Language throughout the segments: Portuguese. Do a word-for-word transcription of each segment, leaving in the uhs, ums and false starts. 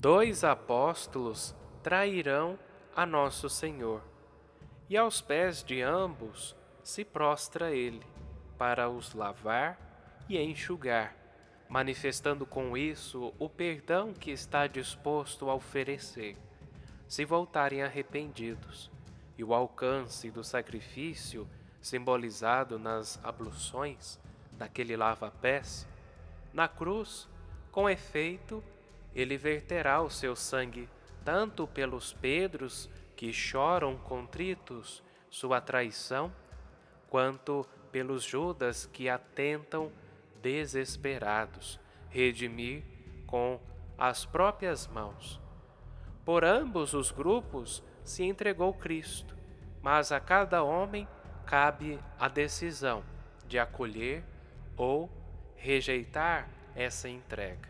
dois apóstolos trairão a nosso Senhor, e aos pés de ambos se prostra ele, para os lavar e enxugar, manifestando com isso o perdão que está disposto a oferecer, se voltarem arrependidos, e o alcance do sacrifício, simbolizado nas abluções daquele lava-pés, na cruz, com efeito, ele verterá o seu sangue tanto pelos Pedros que choram contritos sua traição, quanto pelos Judas que atentam desesperados redimir com as próprias mãos. Por ambos os grupos se entregou Cristo, mas a cada homem cabe a decisão de acolher ou rejeitar essa entrega.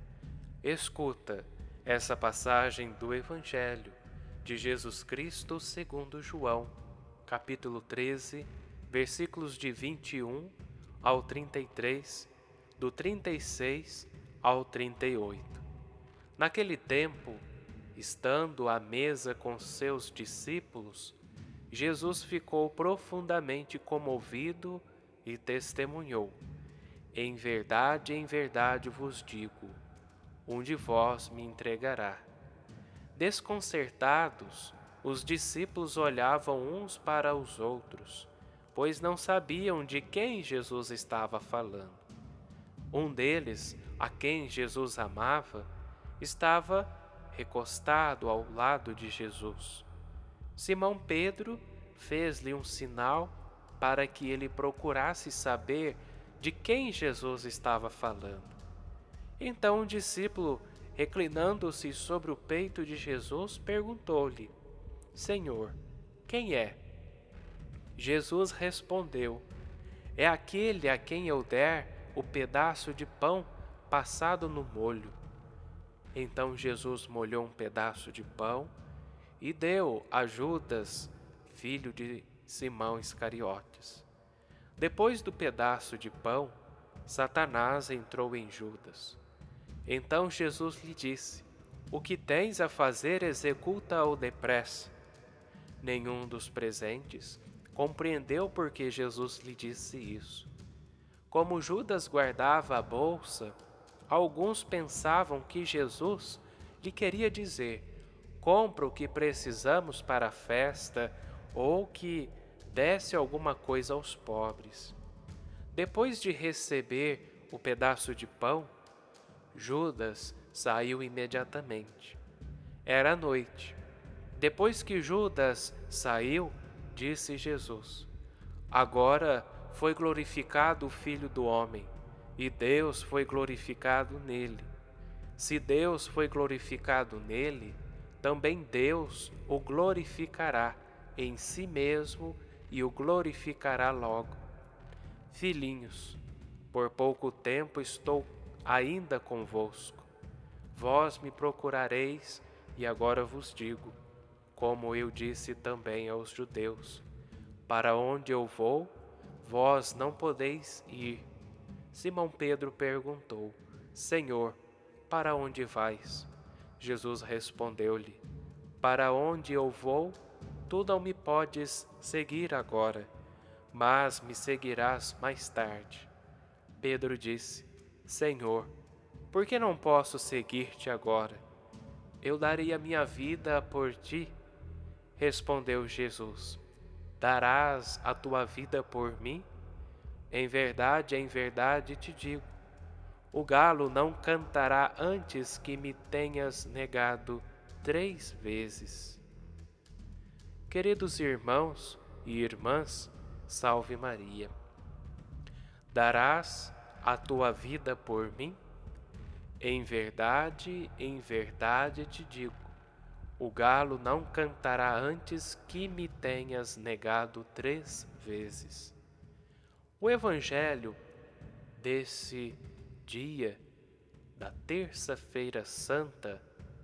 Escuta essa passagem do Evangelho de Jesus Cristo segundo João, capítulo treze, versículos de vinte e um ao trinta e três, do trinta e seis ao trinta e oito. Naquele tempo, estando à mesa com seus discípulos, Jesus ficou profundamente comovido e testemunhou: Em verdade, em verdade vos digo, um de vós me entregará. Desconcertados, os discípulos olhavam uns para os outros, pois não sabiam de quem Jesus estava falando. Um deles, a quem Jesus amava, estava recostado ao lado de Jesus. Simão Pedro fez-lhe um sinal para que ele procurasse saber de quem Jesus estava falando. Então o discípulo, reclinando-se sobre o peito de Jesus, perguntou-lhe: Senhor, quem é? Jesus respondeu: É aquele a quem eu der o pedaço de pão passado no molho. Então Jesus molhou um pedaço de pão e deu a Judas, filho de Simão Iscariotes. Depois do pedaço de pão, Satanás entrou em Judas. Então Jesus lhe disse: O que tens a fazer, executa-o depressa. Nenhum dos presentes compreendeu por que Jesus lhe disse isso. Como Judas guardava a bolsa, alguns pensavam que Jesus lhe queria dizer: compra o que precisamos para a festa, ou que desse alguma coisa aos pobres. Depois de receber o pedaço de pão, Judas saiu imediatamente. Era noite. Depois que Judas saiu, disse Jesus: Agora foi glorificado o Filho do Homem, e Deus foi glorificado nele. Se Deus foi glorificado nele, também Deus o glorificará em si mesmo e o glorificará logo. Filhinhos, por pouco tempo estou ainda convosco. Vós me procurareis, e agora vos digo, como eu disse também aos judeus: para onde eu vou, vós não podeis ir. Simão Pedro perguntou: Senhor, para onde vais? Jesus respondeu-lhe: Para onde eu vou, tu não me podes seguir agora, mas me seguirás mais tarde. Pedro disse: Senhor, por que não posso seguir-te agora? Eu daria minha vida por ti. Respondeu Jesus: Darás a tua vida por mim? Em verdade, em verdade te digo, o galo não cantará antes que me tenhas negado três vezes. Queridos irmãos e irmãs, salve Maria. Darás a tua vida por mim? Em verdade, em verdade te digo, o galo não cantará antes que me tenhas negado três vezes. O Evangelho desse dia, da Terça-feira Santa,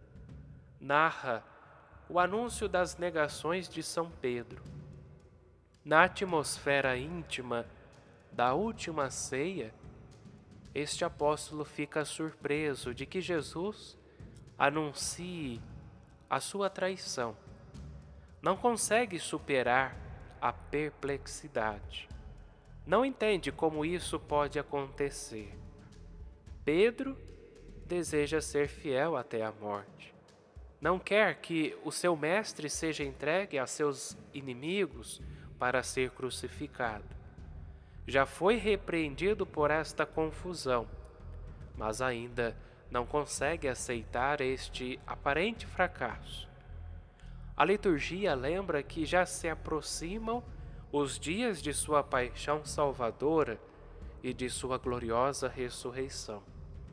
narra o anúncio das negações de São Pedro. Na atmosfera íntima da última ceia, este apóstolo fica surpreso de que Jesus anuncie a sua traição. Não consegue superar a perplexidade. Não entende como isso pode acontecer. Pedro deseja ser fiel até a morte. Não quer que o seu mestre seja entregue a seus inimigos para ser crucificado. Já foi repreendido por esta confusão, mas ainda não consegue aceitar este aparente fracasso. A liturgia lembra que já se aproximam os dias de sua paixão salvadora e de sua gloriosa ressurreição.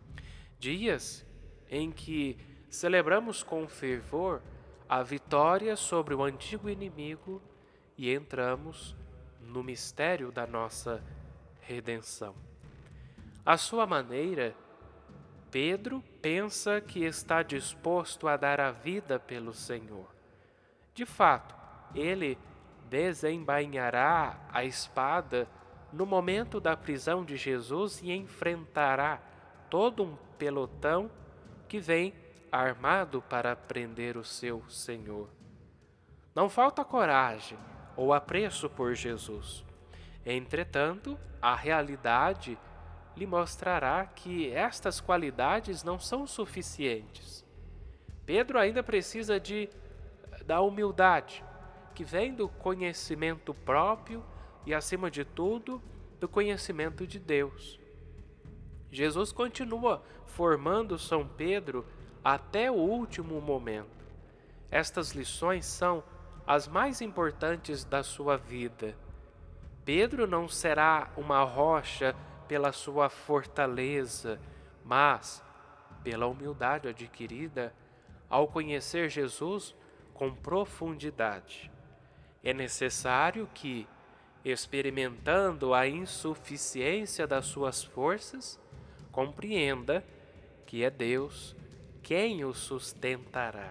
Dias em que celebramos com fervor a vitória sobre o antigo inimigo e entramos no mistério da nossa redenção. À sua maneira, Pedro pensa que está disposto a dar a vida pelo Senhor. De fato, ele desembainhará a espada no momento da prisão de Jesus e enfrentará todo um pelotão que vem armado para prender o seu Senhor. Não falta coragem ou apreço por Jesus. Entretanto, a realidade lhe mostrará que estas qualidades não são suficientes. Pedro ainda precisa de, da humildade, que vem do conhecimento próprio e, acima de tudo, do conhecimento de Deus. Jesus continua formando São Pedro até o último momento. Estas lições são as mais importantes da sua vida. Pedro não será uma rocha pela sua fortaleza, mas pela humildade adquirida ao conhecer Jesus com profundidade. É necessário que, experimentando a insuficiência das suas forças, compreenda que é Deus quem o sustentará.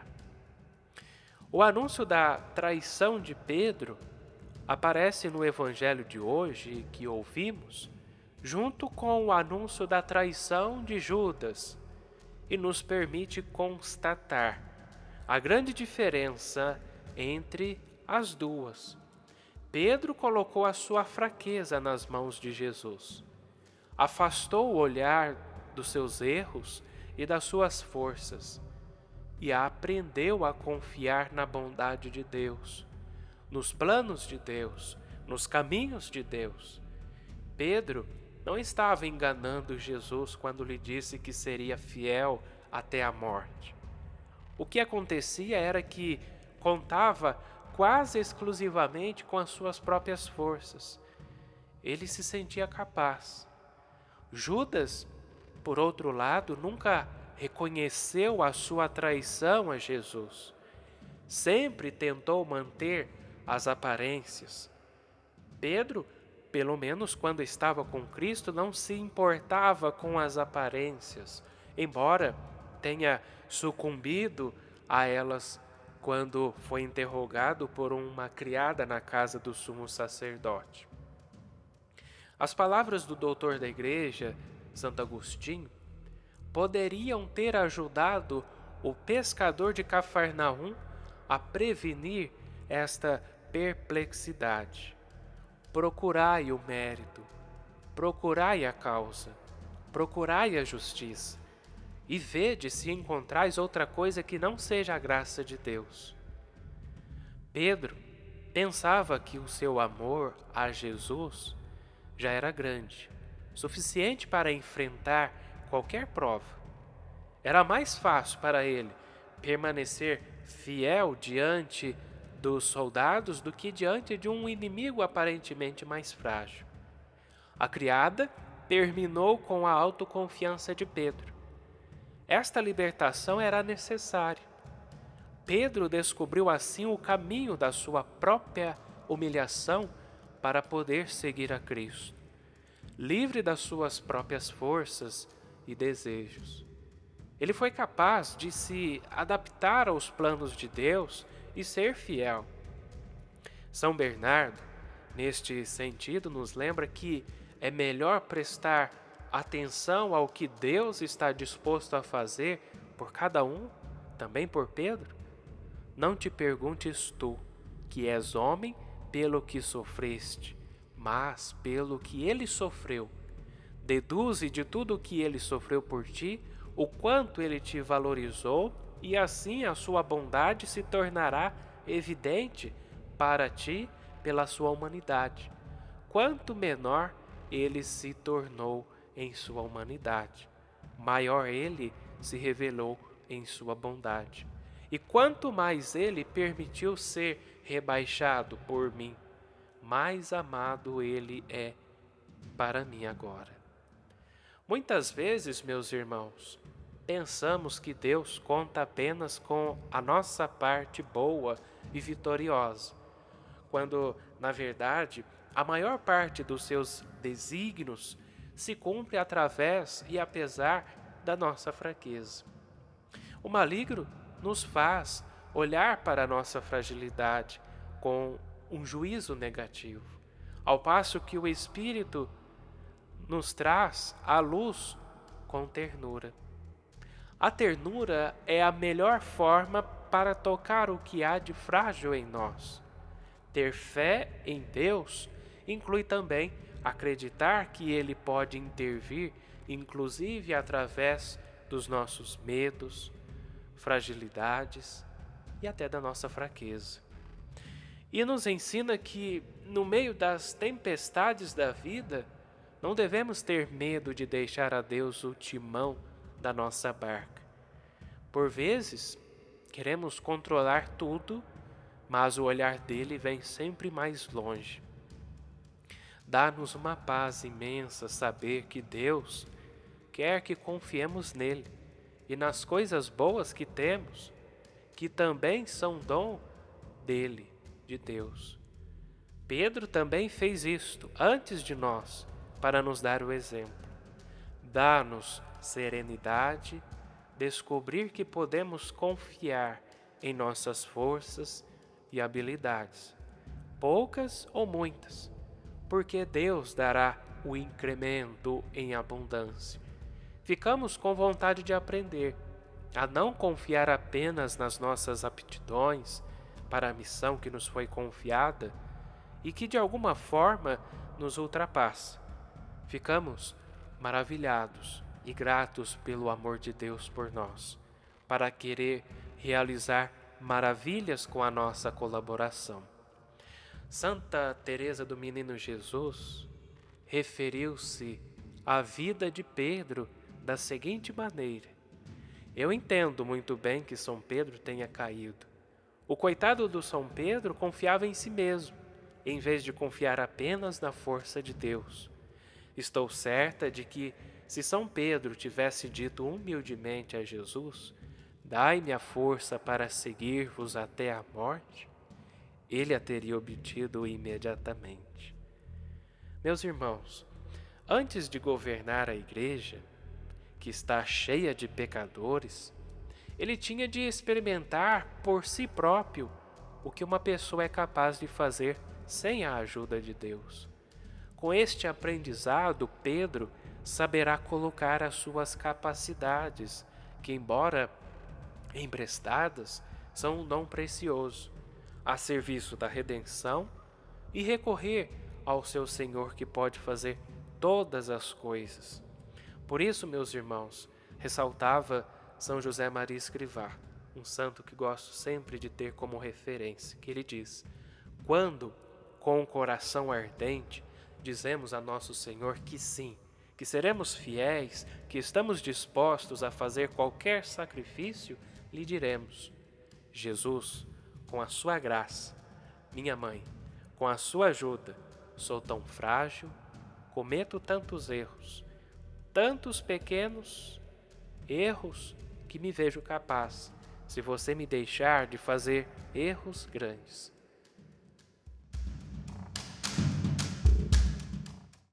O anúncio da traição de Pedro aparece no evangelho de hoje que ouvimos, junto com o anúncio da traição de Judas, e nos permite constatar a grande diferença entre as duas. Pedro colocou a sua fraqueza nas mãos de Jesus, afastou o olhar dos seus erros e das suas forças, e aprendeu a confiar na bondade de Deus, nos planos de Deus, nos caminhos de Deus. Pedro não estava enganando Jesus quando lhe disse que seria fiel até a morte. O que acontecia era que contava quase exclusivamente com as suas próprias forças. Ele se sentia capaz. Judas, por outro lado, nunca reconheceu a sua traição a Jesus. Sempre tentou manter as aparências. Pedro, pelo menos quando estava com Cristo, não se importava com as aparências, embora tenha sucumbido a elas quando foi interrogado por uma criada na casa do sumo sacerdote. As palavras do doutor da igreja, Santo Agostinho, poderiam ter ajudado o pescador de Cafarnaum a prevenir esta perplexidade. Procurai o mérito, procurai a causa, procurai a justiça, e vede se encontrais outra coisa que não seja a graça de Deus. Pedro pensava que o seu amor a Jesus já era grande, suficiente para enfrentar qualquer prova. Era mais fácil para ele permanecer fiel diante dos soldados do que diante de um inimigo aparentemente mais frágil. A criada terminou com a autoconfiança de Pedro. Esta libertação era necessária. Pedro descobriu assim o caminho da sua própria humilhação para poder seguir a Cristo, livre das suas próprias forças e desejos. Ele foi capaz de se adaptar aos planos de Deus e ser fiel. São Bernardo, neste sentido, nos lembra que é melhor prestar atenção ao que Deus está disposto a fazer por cada um, também por Pedro? Não te perguntes tu, que és homem, pelo que sofreste, mas pelo que ele sofreu. Deduze de tudo o que ele sofreu por ti, o quanto ele te valorizou, e assim a sua bondade se tornará evidente para ti pela sua humanidade. Quanto menor ele se tornou em sua humanidade, maior ele se revelou em sua bondade. E quanto mais ele permitiu ser rebaixado por mim, mais amado ele é para mim agora. Muitas vezes, meus irmãos, pensamos que Deus conta apenas com a nossa parte boa e vitoriosa, quando, na verdade, a maior parte dos seus desígnios se cumpre através e apesar da nossa fraqueza. O maligno nos faz olhar para a nossa fragilidade com um juízo negativo, ao passo que o Espírito nos traz a luz com ternura. A ternura é a melhor forma para tocar o que há de frágil em nós. Ter fé em Deus inclui também acreditar que Ele pode intervir, inclusive através dos nossos medos, fragilidades e até da nossa fraqueza. E nos ensina que, no meio das tempestades da vida, não devemos ter medo de deixar a Deus o timão da nossa barca. Por vezes, queremos controlar tudo, mas o olhar dele vem sempre mais longe. Dá-nos uma paz imensa saber que Deus quer que confiemos nele e nas coisas boas que temos, que também são dom dele, de Deus. Pedro também fez isto antes de nós, para nos dar o exemplo. Dá-nos serenidade, descobrir que podemos confiar em nossas forças e habilidades, poucas ou muitas, porque Deus dará o incremento em abundância. Ficamos com vontade de aprender a não confiar apenas nas nossas aptidões para a missão que nos foi confiada e que de alguma forma nos ultrapassa. Ficamos maravilhados e gratos pelo amor de Deus por nós, para querer realizar maravilhas com a nossa colaboração. Santa Teresa do Menino Jesus referiu-se à vida de Pedro da seguinte maneira: eu entendo muito bem que São Pedro tenha caído. O coitado do São Pedro confiava em si mesmo, em vez de confiar apenas na força de Deus. Estou certa de que, se São Pedro tivesse dito humildemente a Jesus: dai-me a força para seguir-vos até a morte, ele a teria obtido imediatamente. Meus irmãos, antes de governar a igreja, que está cheia de pecadores, ele tinha de experimentar por si próprio o que uma pessoa é capaz de fazer sem a ajuda de Deus. Com este aprendizado, Pedro saberá colocar as suas capacidades, que, embora emprestadas, são um dom precioso, a serviço da redenção, e recorrer ao seu Senhor, que pode fazer todas as coisas. Por isso, meus irmãos, ressaltava São José Maria Escrivá, um santo que gosto sempre de ter como referência, que ele diz: quando, com o coração ardente, dizemos a nosso Senhor que sim, que seremos fiéis, que estamos dispostos a fazer qualquer sacrifício, lhe diremos: Jesus, com a sua graça, minha mãe, com a sua ajuda, sou tão frágil, cometo tantos erros, tantos pequenos erros que me vejo capaz, se você me deixar, de fazer erros grandes.